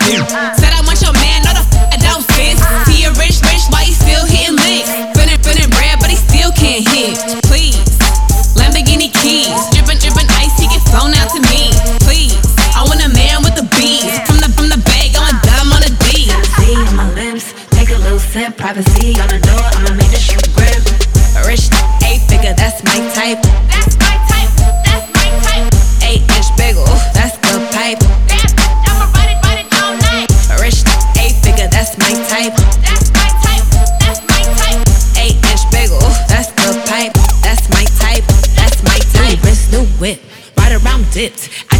new. Said I want your man, no the I don't sis. He a rich, why he still hitting licks? Feeling bread, but he still can't hit. Please, Lamborghini keys, drippin' ice, he get flown out to me. Please, I want a man with the bees. From the bag, going dumb on the D. See on my limbs, take a little sip. Privacy on the door, I'ma make this shit grip. Rich, 8-figure, that's my type. That's my type, that's my type. 8-inch bagel, that's the pipe. I'ma ride it all night. Rich, 8-figure, that's my type. That's my type, that's my type. 8-inch bagel, that's the pipe. That's my type, that's my type. New wrist, new whip, ride around dipped.